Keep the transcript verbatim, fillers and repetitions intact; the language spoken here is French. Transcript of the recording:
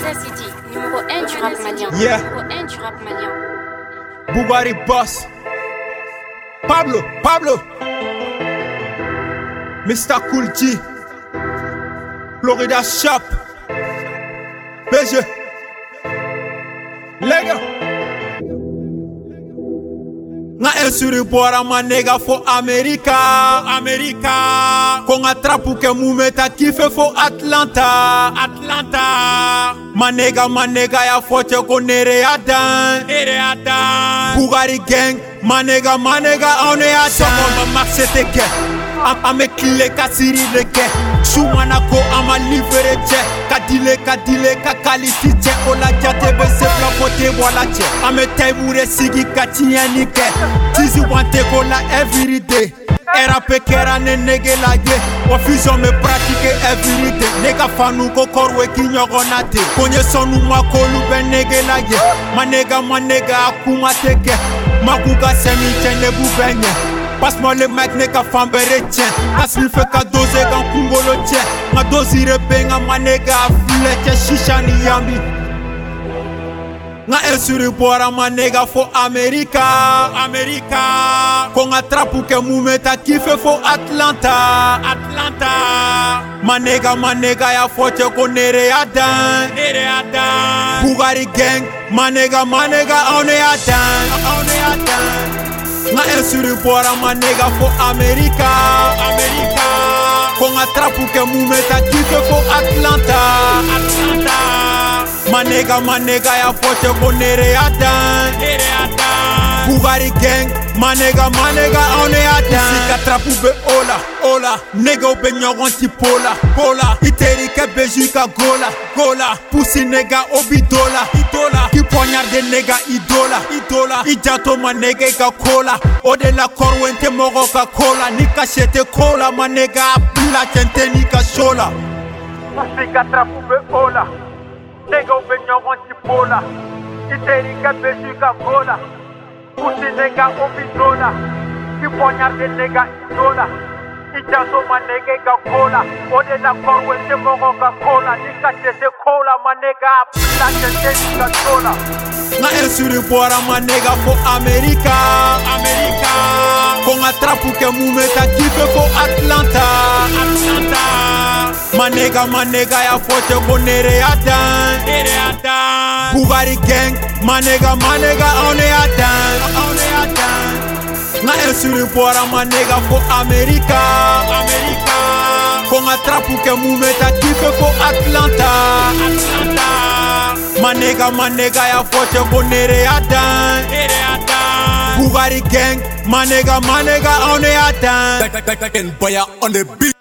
City, numéro un du rap malien. Yeah. Numéro un du rap malien. Bugatti Boss. Pablo, Pablo. mister Cool G. Florida Shop. B G. Lega. Nga insuri bora ma nega fo America, America. Kon atrapu ke mumeta kife fo Atlanta, Atlanta. Ma nega, ma nega ya foche ko nere adan, nere adan. Bugatti gang, ma nega, ma nega on est adan. Soko ma max teke, ame kile ka siri leke. Shumana ko ama livre che, ka dile ka dile ka kalisi che. Ola jate be se fla pote bola che. Ame taimure sigi ka tieni ke. Tizi wante ko la every day. Era pekera ne nege la ye. Wafizo me pratique every day. Nega fanu ko korwe ki nyogonate. Konye sonu makolu be nege la ye. Manega manega akuma teke. Makuka semi chene bubenye. Passe-moi le mic nega fambere tien. Asli fe ka doze gan kungolo tien. Nga dozire benga manega fleche shisha ni yambi. Nga insuri bora ma nega fo America, America. Kon atrapu ke mumeta kife fo Atlanta, Atlanta. Ma nega, ma nega ya foche ko nere adan, nere adan. Bugatti gang, ma nega, ma nega on est adan, on est adan. Nga insuri bora ma nega fo America, America. Kon atrapu ke mumeta kife fo Atlanta, Atlanta. Ma nega, ma nega ya foche ko nere adan, nere adan. Bugatti gang, ma nega, ma nega on est adan. Sika trapu be ola, ola. Nega be nyogon ti pola, pola. Iteri ke bejika gola, gola. Pussy nega obi dola, idola. Ki poignarde nega idola, idola. Ijato ma nega ika cola. Ode la korwente mogo ka cola. Nika shete cola, ma nega pila chente nika shola. Sika trapu be ola. Nega ube nyogon ti pola. Iteri ke bejika gola. Pussy nega obi dola. Ki poignarde nega idola. Ijato ma nega ika cola. Ode la korwente mogo ka cola. Nika shete cola, ma nega pila chente nika shola. Nga insuri bora ma nega fo America, America. Kon atrapu ke mumeta kife fo Atlanta, Atlanta. Ma nega, ma nega ya foche ko nere adan, nere adan. Bugatti gang, ma nega, ma nega on est adan, on est adan. Nga insuri bora ma nega fo America, America. Kon atrapu ke mumeta kife fo Atlanta, Atlanta. Ma nega, ma nega ya foche ko nere adan, nere adan. Bugatti gang, ma nega, ma nega on est adan. Back, back, back, back, and boy on the beat.